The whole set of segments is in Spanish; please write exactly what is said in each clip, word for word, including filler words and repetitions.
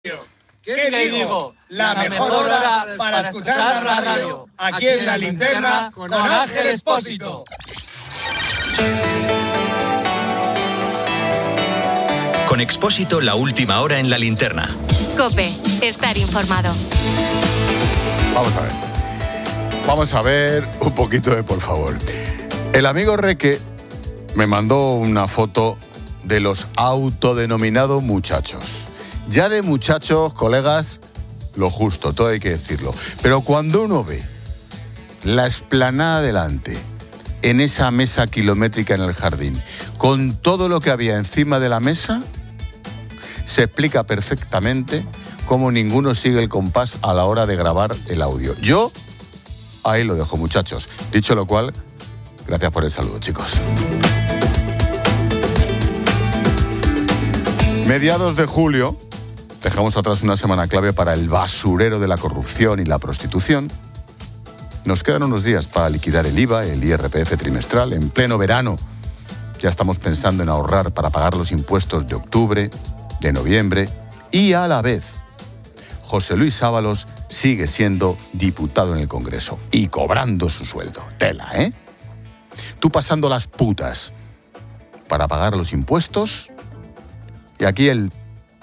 ¿Qué te digo? La mejor hora para escuchar la radio. Aquí en La Linterna con Ángel Expósito. Con Expósito, la última hora en La Linterna. COPE, estar informado. Vamos a ver. Vamos a ver un poquito de por favor. El amigo Reque me mandó una foto de los autodenominados muchachos. Ya de muchachos, colegas, lo justo, todo hay que decirlo. Pero cuando uno ve la explanada delante, en esa mesa kilométrica en el jardín, con todo lo que había encima de la mesa, se explica perfectamente cómo ninguno sigue el compás a la hora de grabar el audio. Yo, ahí lo dejo, muchachos. Dicho lo cual, gracias por el saludo, chicos. Mediados de julio, dejamos atrás una semana clave para el basurero de la corrupción y la prostitución. Nos quedan unos días para liquidar el I V A, el I R P F trimestral, en pleno verano. Ya estamos pensando en ahorrar para pagar los impuestos de octubre, de noviembre, y a la vez, José Luis Ábalos sigue siendo diputado en el Congreso y cobrando su sueldo. Tela, ¿eh? Tú pasando las putas para pagar los impuestos, y aquí el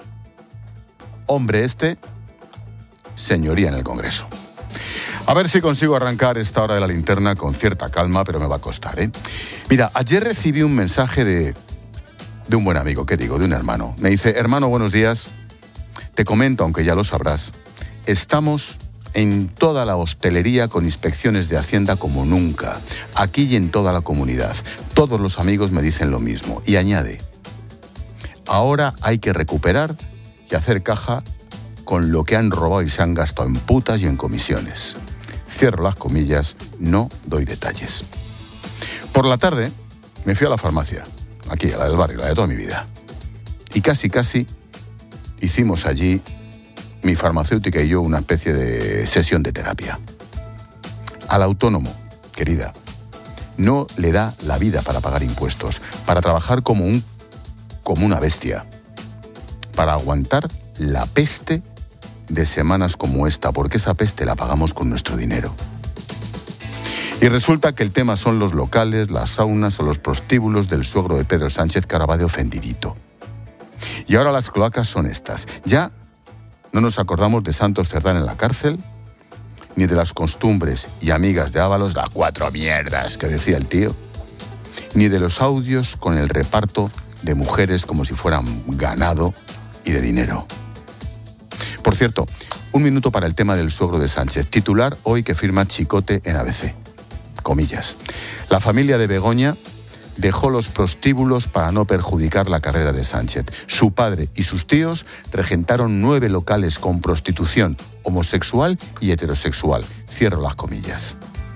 hombre este, señoría en el Congreso. A ver si consigo arrancar esta hora de La Linterna con cierta calma, pero me va a costar, ¿eh? Mira, ayer recibí un mensaje de, de un buen amigo, ¿qué digo? De un hermano. Me dice, hermano, buenos días. Te comento, aunque ya lo sabrás, estamos en toda la hostelería con inspecciones de Hacienda como nunca, aquí y en toda la comunidad. Todos los amigos me dicen lo mismo. Y añade, ahora hay que recuperar y hacer caja con lo que han robado y se han gastado en putas y en comisiones. Cierro las comillas, no doy detalles. Por la tarde me fui a la farmacia, aquí, a la del barrio, la de toda mi vida. Y casi, casi hicimos allí, mi farmacéutica y yo, una especie de sesión de terapia. Al autónomo, querida, no le da la vida para pagar impuestos, para trabajar como un, como una bestia, para aguantar la peste de semanas como esta, porque esa peste la pagamos con nuestro dinero. Y resulta que el tema son los locales, las saunas o los prostíbulos del suegro de Pedro Sánchez, que ahora va de ofendidito. Y ahora las cloacas son estas. Ya no nos acordamos de Santos Cerdán en la cárcel, ni de las costumbres y amigas de Ábalos, las cuatro mierdas que decía el tío, ni de los audios con el reparto de mujeres como si fueran ganado y de dinero. Por cierto, un minuto para el tema del suegro de Sánchez. Titular hoy que firma Chicote en A B C. Comillas. La familia de Begoña dejó los prostíbulos para no perjudicar la carrera de Sánchez. Su padre y sus tíos regentaron nueve locales con prostitución homosexual y heterosexual. Cierro las comillas.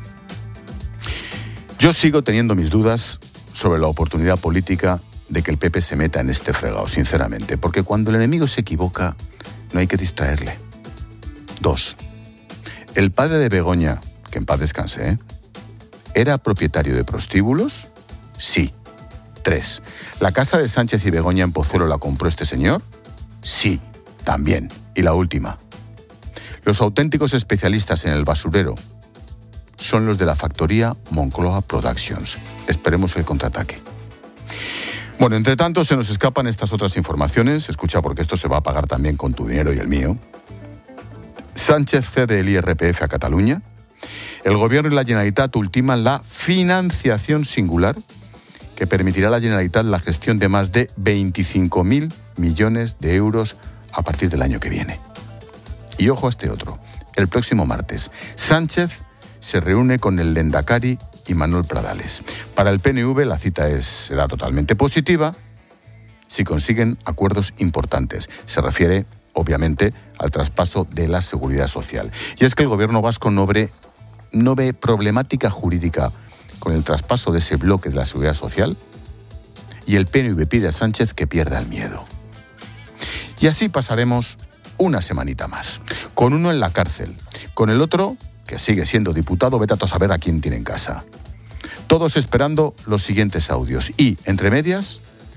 Yo sigo teniendo mis dudas sobre la oportunidad política de que el P P se meta en este fregado, sinceramente, porque cuando el enemigo se equivoca, no hay que distraerle. Dos. El padre de Begoña, que en paz descanse, ¿eh? ¿Era propietario de prostíbulos? Sí. Tres. ¿La casa de Sánchez y Begoña en Pozuelo la compró este señor? Sí, también. Y la última. Los auténticos especialistas en el basurero son los de la factoría Moncloa Productions. Esperemos el contraataque. Bueno, entre tanto se nos escapan estas otras informaciones. Escucha, porque esto se va a pagar también con tu dinero y el mío. Sánchez cede el I R P F a Cataluña. El Gobierno y la Generalitat ultiman la financiación singular que permitirá a la Generalitat la gestión de más de veinticinco mil millones de euros a partir del año que viene. Y ojo a este otro. El próximo martes, Sánchez se reúne con el Lehendakari y Manuel Pradales. Para el P N V la cita es, será totalmente positiva si consiguen acuerdos importantes. Se refiere, obviamente, al traspaso de la seguridad social. Y es que el gobierno vasco no ve, no ve problemática jurídica con el traspaso de ese bloque de la seguridad social, y el P N V pide a Sánchez que pierda el miedo. Y así pasaremos una semanita más, con uno en la cárcel, con el otro, que sigue siendo diputado, vete a saber a quién tiene en casa. Todos esperando los siguientes audios y, entre medias,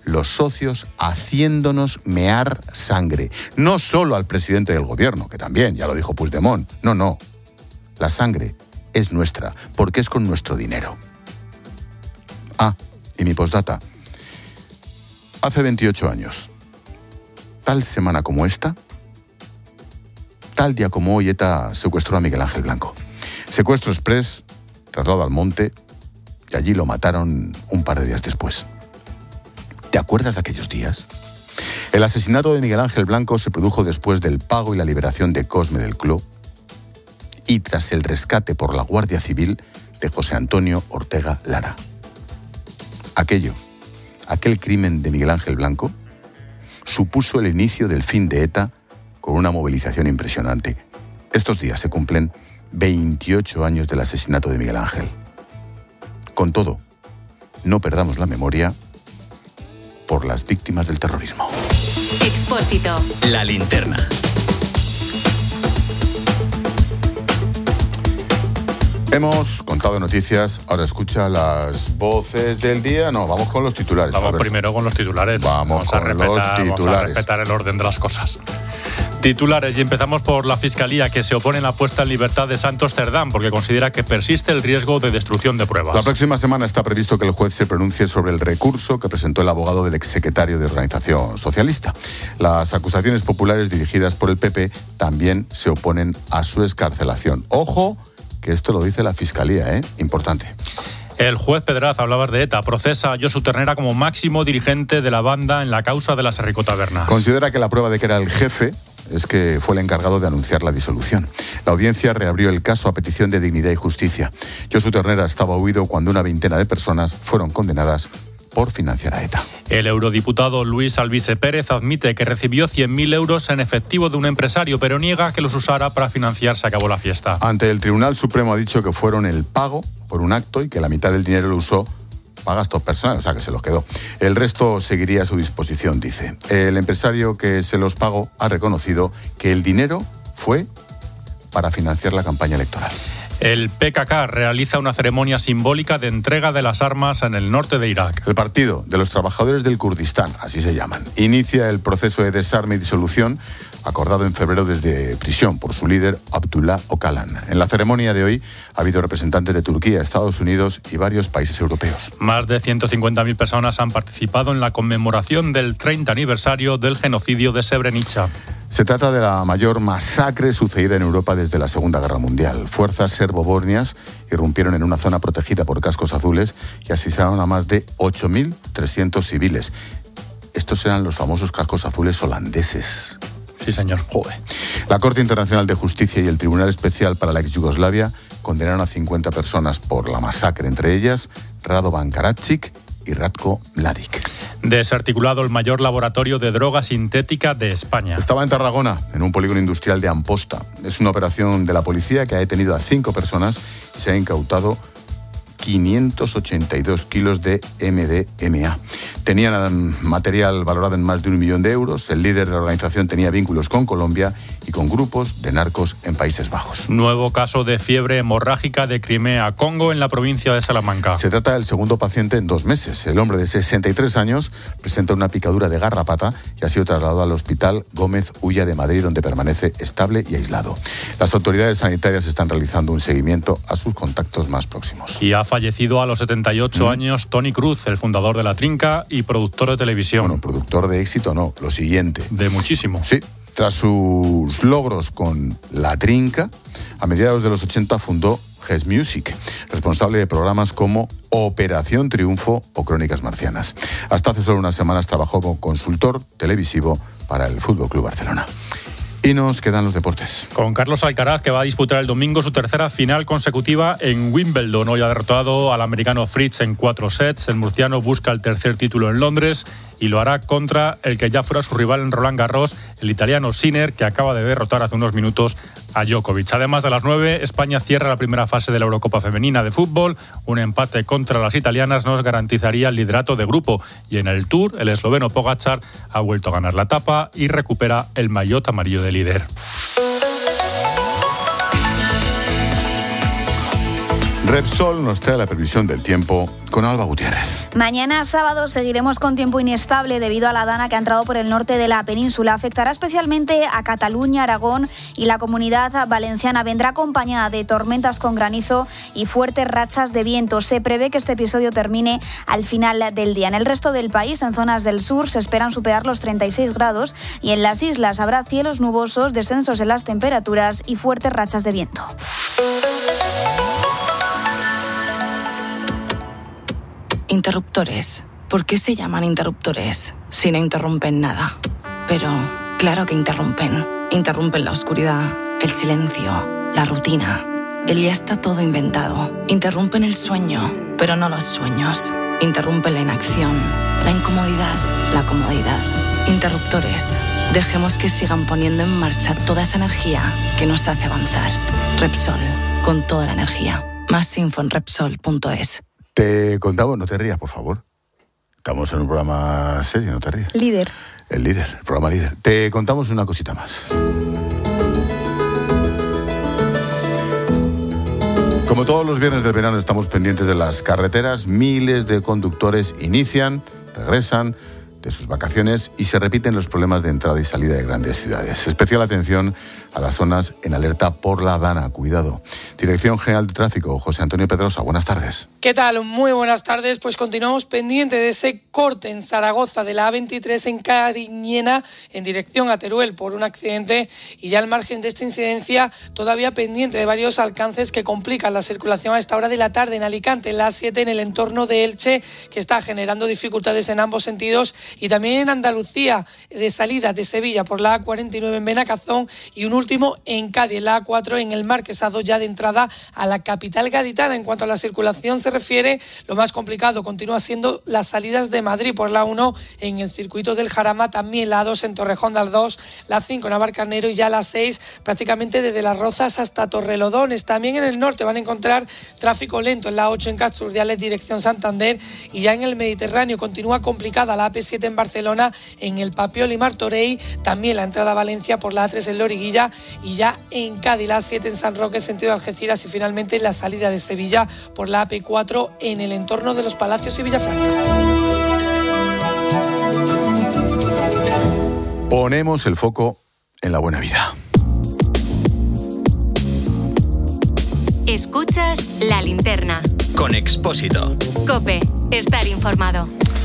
los socios haciéndonos mear sangre. No solo al presidente del gobierno, que también, ya lo dijo Puigdemont. No, no. La sangre es nuestra, porque es con nuestro dinero. Ah, y mi postdata. Hace veintiocho años, tal semana como esta, tal día como hoy, ETA secuestró a Miguel Ángel Blanco. Secuestro express, traslado al monte, y allí lo mataron un par de días después. ¿Te acuerdas de aquellos días? El asesinato de Miguel Ángel Blanco se produjo después del pago y la liberación de Cosme del Cló y tras el rescate por la Guardia Civil de José Antonio Ortega Lara. Aquello, aquel crimen de Miguel Ángel Blanco, supuso el inicio del fin de ETA con una movilización impresionante. Estos días se cumplen veintiocho años del asesinato de Miguel Ángel. Con todo, no perdamos la memoria por las víctimas del terrorismo. Expósito. La linterna. Hemos contado noticias, ahora escucha las voces del día. No, vamos con los titulares. Vamos primero con los titulares. Vamos, vamos con a respetar, los titulares. Vamos a respetar el orden de las cosas. Titulares, y empezamos por la Fiscalía, que se opone a la puesta en libertad de Santos Cerdán porque considera que persiste el riesgo de destrucción de pruebas. La próxima semana está previsto que el juez se pronuncie sobre el recurso que presentó el abogado del exsecretario de Organización Socialista. Las acusaciones populares dirigidas por el P P también se oponen a su excarcelación. Ojo, que esto lo dice la Fiscalía, ¿eh? Importante. El juez Pedraz, hablabas de ETA, procesa a Josu Ternera como máximo dirigente de la banda en la causa de las Herriko-Tabernas. Considera que la prueba de que era el jefe es que fue el encargado de anunciar la disolución. La audiencia reabrió el caso a petición de Dignidad y Justicia. Josu Ternera estaba huido cuando una veintena de personas fueron condenadas por financiar a ETA. El eurodiputado Luis Alvise Pérez admite que recibió cien mil euros en efectivo de un empresario, pero niega que los usara para financiar Se Acabó la Fiesta. Ante el Tribunal Supremo ha dicho que fueron el pago por un acto y que la mitad del dinero lo usó para gastos personales, o sea que se los quedó. El resto seguiría a su disposición, dice. El empresario que se los pagó ha reconocido que el dinero fue para financiar la campaña electoral. El P K K realiza una ceremonia simbólica de entrega de las armas en el norte de Irak. El Partido de los Trabajadores del Kurdistán, así se llaman, inicia el proceso de desarme y disolución acordado en febrero desde prisión por su líder Abdullah Öcalan. En la ceremonia de hoy ha habido representantes de Turquía, Estados Unidos y varios países europeos. Más de ciento cincuenta mil personas han participado en la conmemoración del treinta aniversario del genocidio de Srebrenica. Se trata de la mayor masacre sucedida en Europa desde la Segunda Guerra Mundial. Fuerzas serbo-bosnias irrumpieron en una zona protegida por cascos azules y asesinaron a más de ocho mil trescientos civiles. Estos eran los famosos cascos azules holandeses. Sí, señor. Joder. La Corte Internacional de Justicia y el Tribunal Especial para la Ex-Yugoslavia condenaron a cincuenta personas por la masacre, entre ellas Radovan Karadzic y Ratko Mladic. Desarticulado el mayor laboratorio de droga sintética de España. Estaba en Tarragona, en un polígono industrial de Amposta. Es una operación de la policía que ha detenido a cinco personas y se ha incautado quinientos ochenta y dos kilos de M D M A. Tenían material valorado en más de un millón de euros. El líder de la organización tenía vínculos con Colombia y con grupos de narcos en Países Bajos. Nuevo caso de fiebre hemorrágica de Crimea, Congo, en la provincia de Salamanca. Se trata del segundo paciente en dos meses. El hombre de sesenta y tres años presenta una picadura de garrapata y ha sido trasladado al hospital Gómez Ulla de Madrid, donde permanece estable y aislado. Las autoridades sanitarias están realizando un seguimiento a sus contactos más próximos. Y ha fallecido a los setenta y ocho ¿Mm? años Toni Cruz, el fundador de La Trinca y productor de televisión. Bueno, productor de éxito no, lo siguiente. De muchísimo. Sí. Tras sus logros con La Trinca, a mediados de los ochenta fundó Ges Music, responsable de programas como Operación Triunfo o Crónicas Marcianas. Hasta hace solo unas semanas trabajó como consultor televisivo para el F C Barcelona. Y nos quedan los deportes. Con Carlos Alcaraz, que va a disputar el domingo su tercera final consecutiva en Wimbledon. Hoy ha derrotado al americano Fritz en cuatro sets. El murciano busca el tercer título en Londres y lo hará contra el que ya fuera su rival en Roland Garros, el italiano Sinner, que acaba de derrotar hace unos minutos a Djokovic. Además de las nueve, España cierra la primera fase de la Eurocopa Femenina de Fútbol. Un empate contra las italianas nos garantizaría el liderato de grupo. Y en el Tour, el esloveno Pogačar ha vuelto a ganar la etapa y recupera el maillot amarillo de líder. Repsol nos trae la previsión del tiempo con Alba Gutiérrez. Mañana sábado seguiremos con tiempo inestable debido a la dana que ha entrado por el norte de la península. Afectará especialmente a Cataluña, Aragón y la Comunidad Valenciana. Vendrá acompañada de tormentas con granizo y fuertes rachas de viento. Se prevé que este episodio termine al final del día. En el resto del país, en zonas del sur, se esperan superar los treinta y seis grados y en las islas habrá cielos nubosos, descensos en las temperaturas y fuertes rachas de viento. Interruptores. ¿Por qué se llaman interruptores si no interrumpen nada? Pero claro que interrumpen. Interrumpen la oscuridad, el silencio, la rutina. El ya está todo inventado. Interrumpen el sueño, pero no los sueños. Interrumpen la inacción, la incomodidad, la comodidad. Interruptores. Dejemos que sigan poniendo en marcha toda esa energía que nos hace avanzar. Repsol, con toda la energía. Más info en Repsol punto es. Te contamos, no te rías, por favor. Estamos en un programa serio, no te rías. Líder. El líder, el programa líder. Te contamos una cosita más. Como todos los viernes del verano estamos pendientes de las carreteras, miles de conductores inician, regresan de sus vacaciones y se repiten los problemas de entrada y salida de grandes ciudades. Especial atención a las zonas en alerta por la dana. Cuidado. Dirección General de Tráfico, José Antonio Pedrosa, buenas tardes. ¿Qué tal? Muy buenas tardes. Pues continuamos pendientes de ese corte en Zaragoza de la A veintitrés en Cariñena en dirección a Teruel por un accidente y ya al margen de esta incidencia todavía pendiente de varios alcances que complican la circulación a esta hora de la tarde en Alicante, en la A siete en el entorno de Elche, que está generando dificultades en ambos sentidos, y también en Andalucía de salida de Sevilla por la A cuarenta y nueve en Benacazón y un último en Cádiz, la A cuatro en el Marquesado, ya de entrada a la capital gaditana. En cuanto a la circulación se refiere, lo más complicado continúa siendo las salidas de Madrid por la A uno en el circuito del Jarama, también la A dos en Torrejón de Ardoz, la A cinco en Navalcarnero y ya la A seis prácticamente desde Las Rozas hasta Torrelodones. También en el norte van a encontrar tráfico lento en la A ocho en Castro Urdiales dirección Santander, y ya en el Mediterráneo continúa complicada la A P siete en Barcelona en el Papiol y Martorell, también la entrada a Valencia por la A tres en Loriguilla y ya en Cádiz la A siete en San Roque sentido Algeciras y finalmente la salida de Sevilla por la A P cuatro en el entorno de Los Palacios y Villafranca. Ponemos el foco en la buena vida. Escuchas La Linterna. Con Expósito. COPE. Estar informado.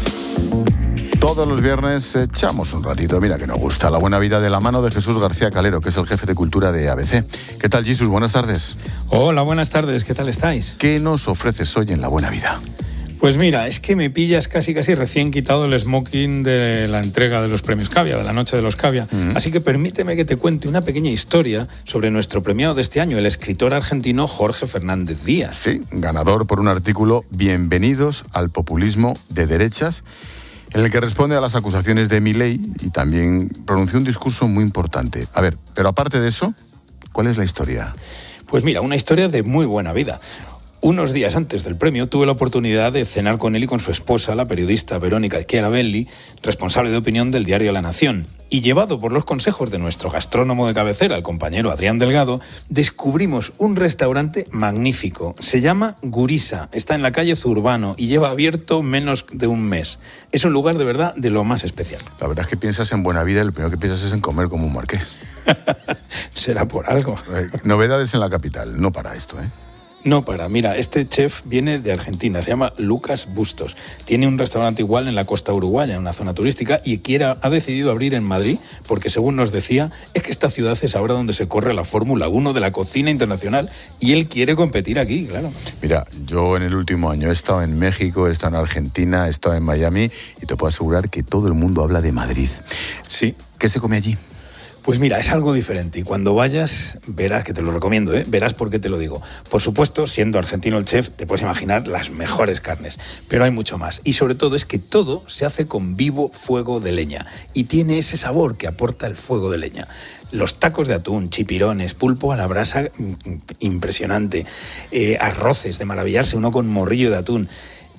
Todos los viernes echamos un ratito, mira que nos gusta, la buena vida de la mano de Jesús García Calero, que es el jefe de cultura de A B C. ¿Qué tal, Jesús? Buenas tardes. Hola, buenas tardes. ¿Qué tal estáis? ¿Qué nos ofreces hoy en la buena vida? Pues mira, es que me pillas casi casi recién quitado el smoking de la entrega de los premios Cavia, de la noche de los Cavia. Mm. Así que permíteme que te cuente una pequeña historia sobre nuestro premiado de este año, el escritor argentino Jorge Fernández Díaz. Sí, ganador por un artículo Bienvenidos al populismo de derechas, en el que responde a las acusaciones de Milei y también pronunció un discurso muy importante. A ver, pero aparte de eso, ¿cuál es la historia? Pues mira, una historia de muy buena vida. Unos días antes del premio tuve la oportunidad de cenar con él y con su esposa, la periodista Verónica Schiarabelli, responsable de opinión del diario La Nación. Y llevado por los consejos de nuestro gastrónomo de cabecera, el compañero Adrián Delgado, descubrimos un restaurante magnífico. Se llama Gurisa, está en la calle Zurbano y lleva abierto menos de un mes. Es un lugar de verdad de lo más especial. La verdad es que piensas en buena vida y lo primero que piensas es en comer como un marqués. Será por algo. Eh, novedades en la capital, no para esto, ¿eh? No para, mira, este chef viene de Argentina, se llama Lucas Bustos. Tiene un restaurante igual en la costa uruguaya, en una zona turística, y quiera, ha decidido abrir en Madrid, porque según nos decía, es que esta ciudad es ahora donde se corre la Fórmula uno de la cocina internacional, y él quiere competir aquí, claro. Mira, yo en el último año he estado en México, he estado en Argentina, he estado en Miami, y te puedo asegurar que todo el mundo habla de Madrid. Sí. ¿Qué se come allí? Pues mira, es algo diferente y cuando vayas verás, que te lo recomiendo, ¿eh? Verás por qué te lo digo. Por supuesto, siendo argentino el chef, te puedes imaginar las mejores carnes, pero hay mucho más. Y sobre todo es que todo se hace con vivo fuego de leña y tiene ese sabor que aporta el fuego de leña. Los tacos de atún, chipirones, pulpo a la brasa, impresionante, eh, arroces de maravillarse, uno con morrillo de atún.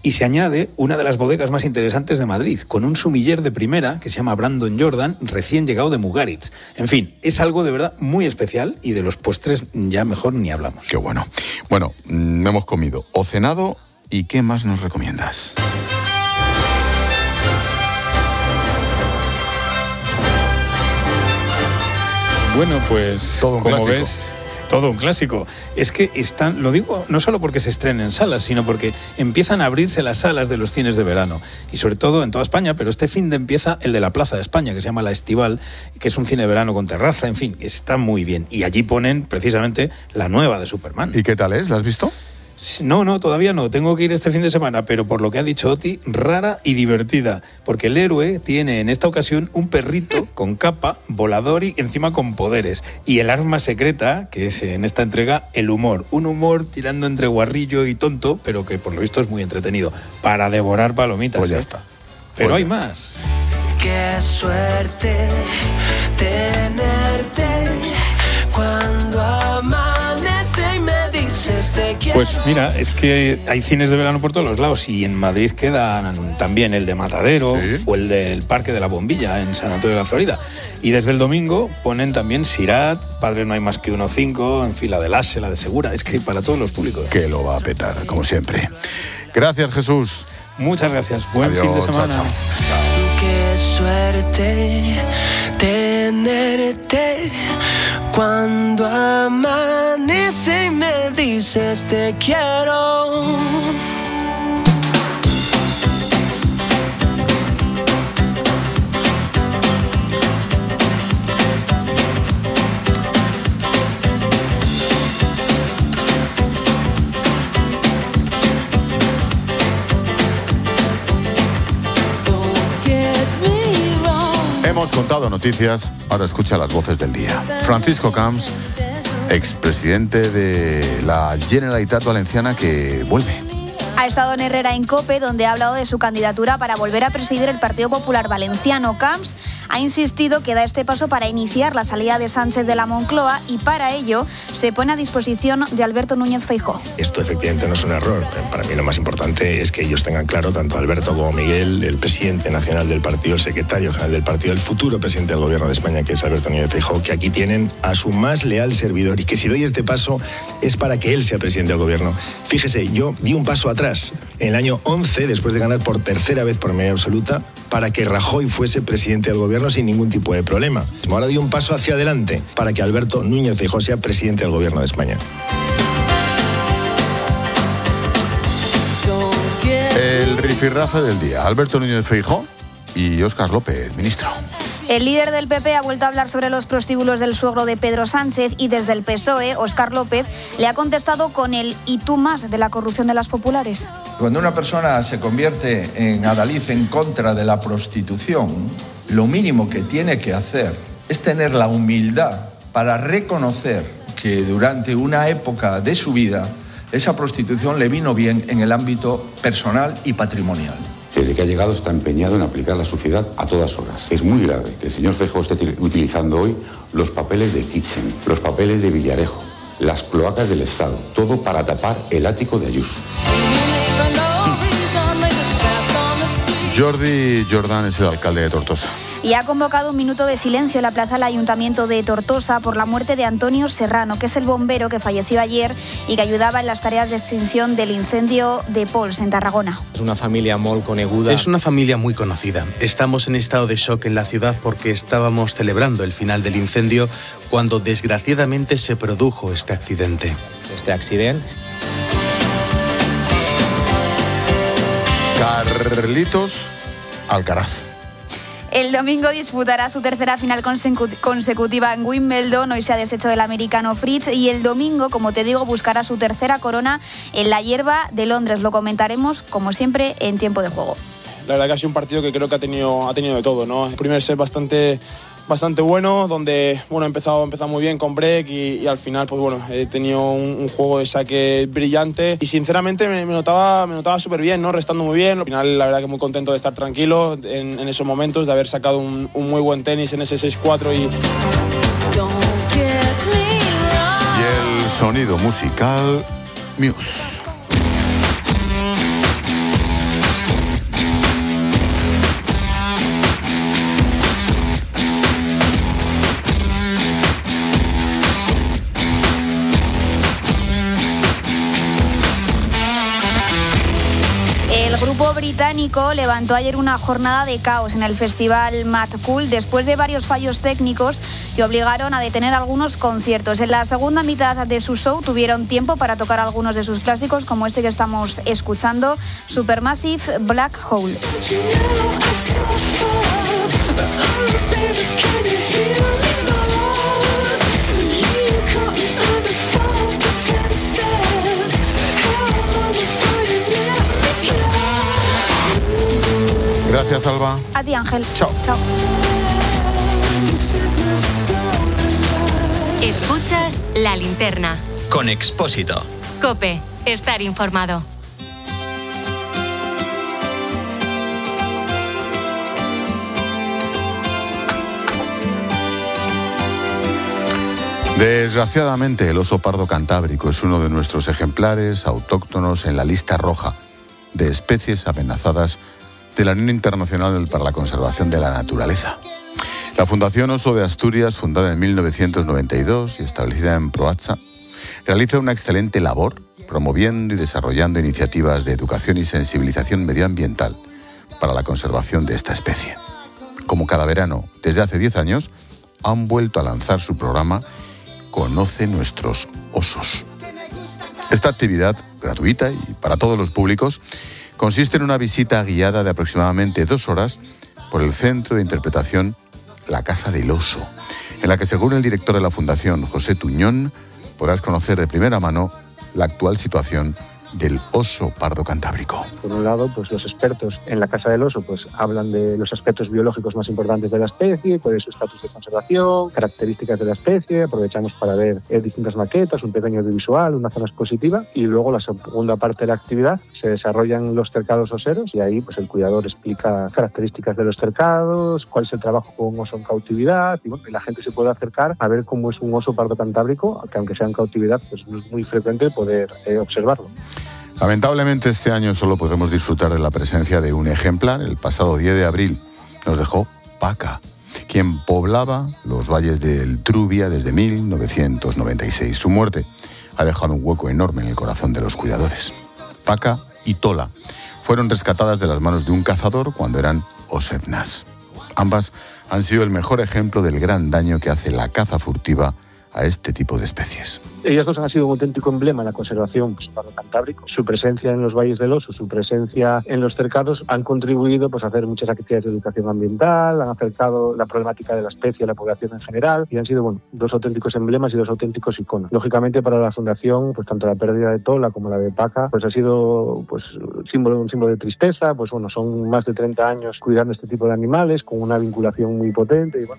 Y se añade una de las bodegas más interesantes de Madrid, con un sumiller de primera que se llama Brandon Jordan, recién llegado de Mugaritz. En fin, es algo de verdad muy especial y de los postres ya mejor ni hablamos. Qué bueno. Bueno, mmm, hemos comido o cenado, ¿y qué más nos recomiendas? Bueno, pues todo un como clásico. ves, todo un clásico. Es que están, lo digo no solo porque se estrenen en salas, sino porque empiezan a abrirse las salas de los cines de verano. Y sobre todo en toda España, pero este fin de empieza el de la Plaza de España, que se llama La Estival, que es un cine de verano con terraza, en fin, está muy bien. Y allí ponen precisamente la nueva de Superman. ¿Y qué tal es? ¿La has visto? No, no, todavía no. Tengo que ir este fin de semana, pero por lo que ha dicho Oti, rara y divertida. Porque el héroe tiene en esta ocasión un perrito con capa, volador y encima con poderes. Y el arma secreta, que es en esta entrega el humor. Un humor tirando entre guarrillo y tonto, pero que por lo visto es muy entretenido. Para devorar palomitas. Pues ya ¿eh? está. Pero pues hay ya. más. Qué suerte tenerte cuando amanece y me dices te quiero. Pues mira, es que hay cines de verano por todos los lados y en Madrid quedan también el de Matadero, ¿sí?, o el del Parque de la Bombilla en San Antonio de la Florida. Y desde el domingo ponen también Sirat, Padre no hay más que uno cinco, en fin, la de Lasse, la de Segura. Es que para todos los públicos. Que lo va a petar, como siempre. Gracias, Jesús. Muchas gracias. Buen Adiós, fin de semana. chao, chao. Qué suerte tenerte cuando amanece y me dices te quiero. Hemos contado noticias, ahora escucha las voces del día. Francisco Camps, expresidente de la Generalitat Valenciana, que vuelve. Ha estado en Herrera en COPE, donde ha hablado de su candidatura para volver a presidir el Partido Popular Valenciano. Camps ha insistido que da este paso para iniciar la salida de Sánchez de la Moncloa y para ello se pone a disposición de Alberto Núñez Feijóo. Esto efectivamente no es un error. Para mí lo más importante es que ellos tengan claro, tanto Alberto como Miguel, el presidente nacional del partido, el secretario general del partido, el futuro presidente del gobierno de España, que es Alberto Núñez Feijóo, que aquí tienen a su más leal servidor y que si doy este paso es para que él sea presidente del gobierno. Fíjese, yo di un paso atrás en el año once, después de ganar por tercera vez por mayoría absoluta, para que Rajoy fuese presidente del gobierno sin ningún tipo de problema. Ahora di un paso hacia adelante para que Alberto Núñez Feijóo sea presidente del gobierno de España. El rifirrafe del día, Alberto Núñez Feijóo y Óscar López, ministro. El líder del P P ha vuelto a hablar sobre los prostíbulos del suegro de Pedro Sánchez y desde el P S O E, Óscar López, le ha contestado con el «y tú más» de la corrupción de las populares. Cuando una persona se convierte en adalid en contra de la prostitución, lo mínimo que tiene que hacer es tener la humildad para reconocer que durante una época de su vida esa prostitución le vino bien en el ámbito personal y patrimonial. Desde que ha llegado está empeñado en aplicar la suciedad a todas horas. Es muy grave que el señor Feijóo esté utilizando hoy los papeles de Kitchen, los papeles de Villarejo, las cloacas del Estado, todo para tapar el ático de Ayuso. Jordi Jordan es el alcalde de Tortosa. Y ha convocado un minuto de silencio en la plaza del Ayuntamiento de Tortosa por la muerte de Antonio Serrano, que es el bombero que falleció ayer y que ayudaba en las tareas de extinción del incendio de Pols, en Tarragona. Es una familia muy coneguda. Es una familia muy conocida. Estamos en estado de shock en la ciudad porque estábamos celebrando el final del incendio cuando desgraciadamente se produjo este accidente. Este accidente. Carlitos Alcaraz. El domingo disputará su tercera final consecu- consecutiva en Wimbledon. Hoy se ha deshecho del americano Fritz y el domingo, como te digo, buscará su tercera corona en la hierba de Londres. Lo comentaremos, como siempre, en tiempo de juego. La verdad que ha sido un partido que creo que ha tenido, ha tenido de todo, ¿no? El primer set bastante... bastante bueno, donde bueno, he empezado, he empezado muy bien con break y, y al final pues bueno, he tenido un, un juego de saque brillante y sinceramente me, me notaba, me notaba súper bien, ¿no? Restando muy bien. Al final la verdad que muy contento de estar tranquilo en, en esos momentos, de haber sacado un, un muy buen tenis en ese seis cuatro y... Y el sonido musical Muse. grupo británico levantó ayer una jornada de caos en el festival Mad Cool después de varios fallos técnicos que obligaron a detener algunos conciertos. En la segunda mitad de su show tuvieron tiempo para tocar algunos de sus clásicos, como este que estamos escuchando, Supermassive Black Hole. Gracias, Alba. A ti, Ángel. Chao. Chao. Escuchas La Linterna. Con Expósito. COPE. Estar informado. Desgraciadamente, el oso pardo cantábrico es uno de nuestros ejemplares autóctonos en la lista roja de especies amenazadas de la Unión Internacional para la Conservación de la Naturaleza. La Fundación Oso de Asturias, fundada en mil novecientos noventa y dos y establecida en Proaza, realiza una excelente labor promoviendo y desarrollando iniciativas de educación y sensibilización medioambiental para la conservación de esta especie. Como cada verano, desde hace diez años, han vuelto a lanzar su programa Conoce nuestros osos. Esta actividad, gratuita y para todos los públicos, consiste en una visita guiada de aproximadamente dos horas por el Centro de Interpretación La Casa del Oso, en la que, según el director de la Fundación, José Tuñón, podrás conocer de primera mano la actual situación del oso pardo cantábrico. Por un lado, pues los expertos en la Casa del Oso pues hablan de los aspectos biológicos más importantes de la especie, cuál es su estatus de conservación, características de la especie. Aprovechamos para ver eh, distintas maquetas, un pequeño audiovisual, una zona expositiva, y luego la segunda parte de la actividad se desarrollan los cercados oseros, y ahí pues el cuidador explica características de los cercados, cuál es el trabajo con un oso en cautividad, y, bueno, y la gente se puede acercar a ver cómo es un oso pardo cantábrico, que aunque sea en cautividad pues no es muy frecuente poder eh, observarlo. Lamentablemente este año solo podremos disfrutar de la presencia de un ejemplar. El pasado diez de abril nos dejó Paca, quien poblaba los valles del Trubia desde mil novecientos noventa y seis. Su muerte ha dejado un hueco enorme en el corazón de los cuidadores. Paca y Tola fueron rescatadas de las manos de un cazador cuando eran osednas. Ambas han sido el mejor ejemplo del gran daño que hace la caza furtiva a este tipo de especies. Ellas dos han sido un auténtico emblema en la conservación pues, pardo cantábrico. Su presencia en los valles del oso, su presencia en los cercados han contribuido pues, a hacer muchas actividades de educación ambiental, han acercado la problemática de la especie a la población en general, y han sido bueno, dos auténticos emblemas y dos auténticos iconos. Lógicamente, para la Fundación, pues tanto la pérdida de Tola como la de Paca pues, ha sido pues, símbolo, un símbolo de tristeza. Pues bueno, son más de treinta años cuidando este tipo de animales con una vinculación muy potente. Y, bueno.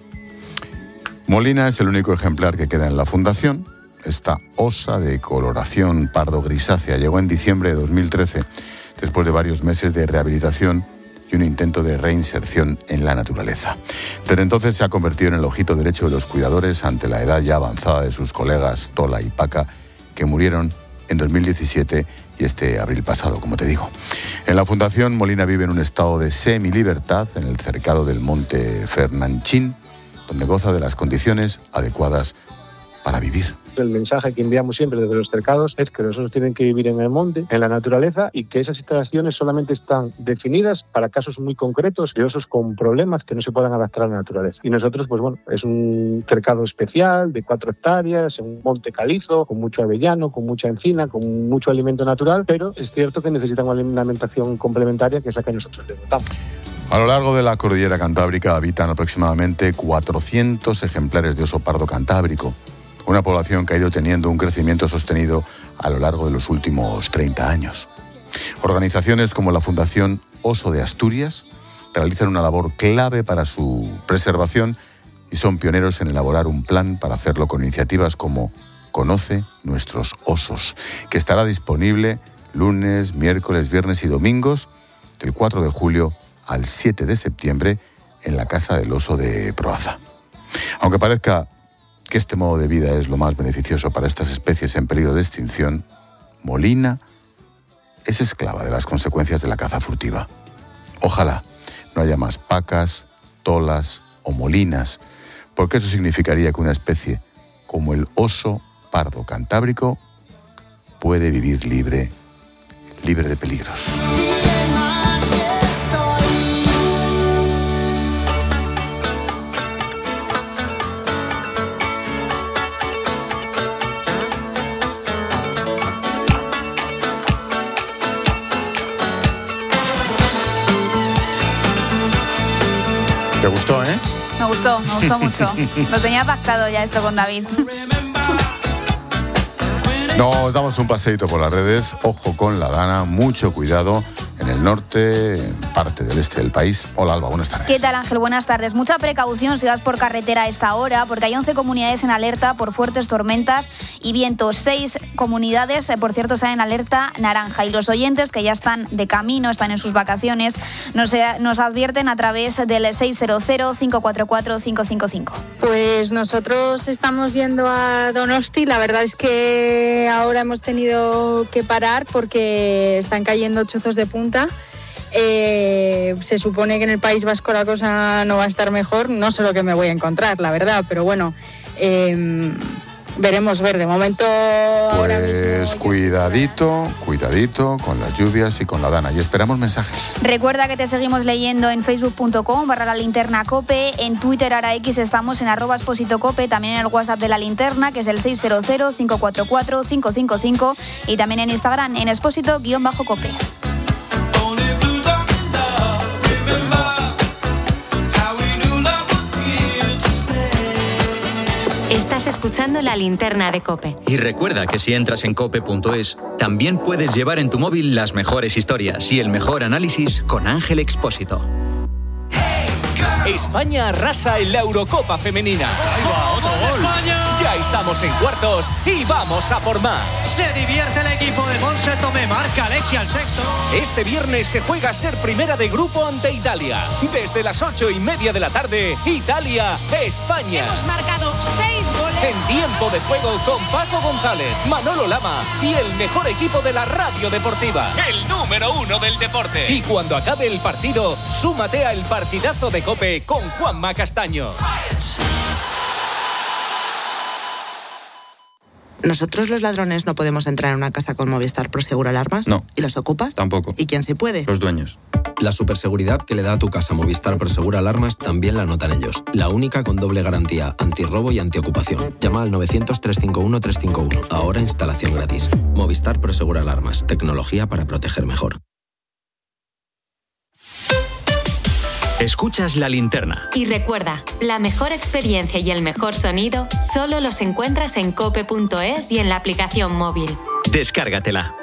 Molina es el único ejemplar que queda en la Fundación. Esta osa de coloración pardo-grisácea llegó en diciembre de dos mil trece, después de varios meses de rehabilitación y un intento de reinserción en la naturaleza. Desde entonces se ha convertido en el ojito derecho de los cuidadores ante la edad ya avanzada de sus colegas Tola y Paca, que murieron en dos mil diecisiete y este abril pasado, como te digo. En la Fundación, Molina vive en un estado de semi-libertad en el cercado del monte Fernanchín, donde goza de las condiciones adecuadas para vivir. El mensaje que enviamos siempre desde los cercados es que los osos tienen que vivir en el monte, en la naturaleza, y que esas instalaciones solamente están definidas para casos muy concretos de osos con problemas que no se puedan adaptar a la naturaleza. Y nosotros, pues bueno, es un cercado especial de cuatro hectáreas, en un monte calizo, con mucho avellano, con mucha encina, con mucho alimento natural, pero es cierto que necesitan una alimentación complementaria que es la que nosotros les dotamos. A lo largo de la cordillera cantábrica habitan aproximadamente cuatrocientos ejemplares de oso pardo cantábrico, una población que ha ido teniendo un crecimiento sostenido a lo largo de los últimos treinta años. Organizaciones como la Fundación Oso de Asturias realizan una labor clave para su preservación y son pioneros en elaborar un plan para hacerlo con iniciativas como Conoce nuestros osos, que estará disponible lunes, miércoles, viernes y domingos del cuatro de julio al siete de septiembre en la Casa del Oso de Proaza. Aunque parezca que este modo de vida es lo más beneficioso para estas especies en peligro de extinción, Molina es esclava de las consecuencias de la caza furtiva. Ojalá no haya más pacas, tolas o molinas, porque eso significaría que una especie como el oso pardo cantábrico puede vivir libre, libre de peligros. gustó, ¿eh? Me gustó, me gustó mucho. Lo tenía pactado ya esto con David. Nos damos un paseíto por las redes. Ojo con la Dana, mucho cuidado en el norte, en parte del este del país. Hola, Alba, buenas tardes. ¿Qué tal, Ángel? Buenas tardes. Mucha precaución si vas por carretera a esta hora, porque hay once comunidades en alerta por fuertes tormentas y vientos. Seis comunidades, por cierto, están en alerta naranja. Y los oyentes que ya están de camino, están en sus vacaciones, nos, nos advierten a través del seis cero cero, cinco cuatro cuatro, cinco cinco cinco. Pues nosotros estamos yendo a Donosti. La verdad es que ahora hemos tenido que parar porque están cayendo chozos de punta. Eh, se supone que en el País Vasco la cosa no va a estar mejor. No sé lo que me voy a encontrar, la verdad, pero bueno, eh, veremos ver. De momento, ahora pues mismo, cuidadito, cuidadito con las lluvias y con la Dana. Y esperamos mensajes. Recuerda que te seguimos leyendo en facebook punto com barra la linterna cope, en Twitter ahora X estamos en arroba expósito cope, también en el WhatsApp de la linterna, que es el seis cero cero, cinco cuatro cuatro, cinco cinco cinco, y también en Instagram en expósito-cope. Estás escuchando La Linterna de COPE. Y recuerda que si entras en cope punto es, también puedes llevar en tu móvil las mejores historias y el mejor análisis con Ángel Expósito. España arrasa en la Eurocopa Femenina. ¡Ahí va, otro gol! España! Ya estamos en cuartos y vamos a por más. Se divierte el equipo de Montse Tomé, marca Alexia al sexto. Este viernes se juega a ser primera de grupo ante Italia. Desde las ocho y media de la tarde, Italia-España. Hemos marcado seis goles. En tiempo de juego con Paco González, Manolo Lama y el mejor equipo de la radio deportiva. El número uno del deporte. Y cuando acabe el partido, súmate al partidazo de COPE con Juanma Castaño. ¿Nosotros los ladrones no podemos entrar en una casa con Movistar Prosegur Alarmas? No. ¿Y los ocupas? Tampoco. ¿Y quién sí puede? Los dueños. La superseguridad que le da a tu casa Movistar Prosegur Alarmas también la notan ellos. La única con doble garantía, antirrobo y antiocupación. Llama al novecientos, trescientos cincuenta y uno, trescientos cincuenta y uno. Ahora instalación gratis. Movistar Prosegur Alarmas. Tecnología para proteger mejor. Escuchas La Linterna. Y recuerda, la mejor experiencia y el mejor sonido solo los encuentras en cope punto es y en la aplicación móvil. Descárgatela.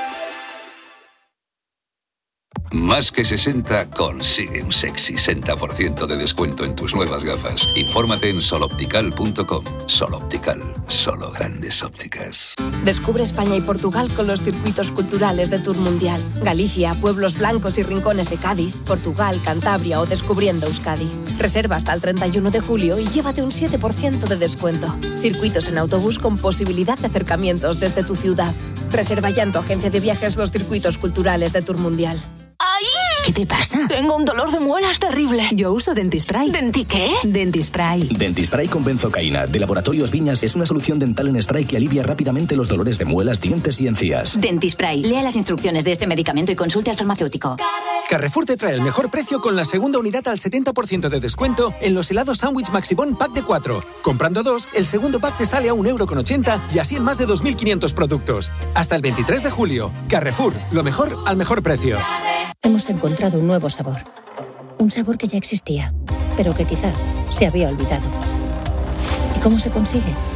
Más que sesenta consigue un sexy sesenta por ciento de descuento en tus nuevas gafas. Infórmate en sol optical punto com. Sol Optical, solo grandes ópticas. Descubre España y Portugal con los circuitos culturales de Tour Mundial. Galicia, pueblos blancos y rincones de Cádiz, Portugal, Cantabria o Descubriendo Euskadi. Reserva hasta el treinta y uno de julio y llévate un siete por ciento de descuento. Circuitos en autobús con posibilidad de acercamientos desde tu ciudad. Reserva ya en tu agencia de viajes los circuitos culturales de Tour Mundial. ¡Ay! ¿Qué te pasa? Tengo un dolor de muelas terrible. Yo uso Dentispray. ¿Denti qué? Dentispray. Dentispray con benzocaína de Laboratorios Viñas es una solución dental en spray que alivia rápidamente los dolores de muelas, dientes y encías. Dentispray. Lea las instrucciones de este medicamento y consulte al farmacéutico. Carrefour te trae el mejor precio con la segunda unidad al setenta por ciento de descuento en los helados sándwich Maxibón pack de cuatro. Comprando dos, el segundo pack te sale a un euro con ochenta y así en más de dos mil quinientos productos. Hasta el veintitrés de julio. Carrefour, lo mejor al mejor precio. Hemos encontrado un nuevo sabor. Un sabor que ya existía, pero que quizá se había olvidado. ¿Y cómo se consigue?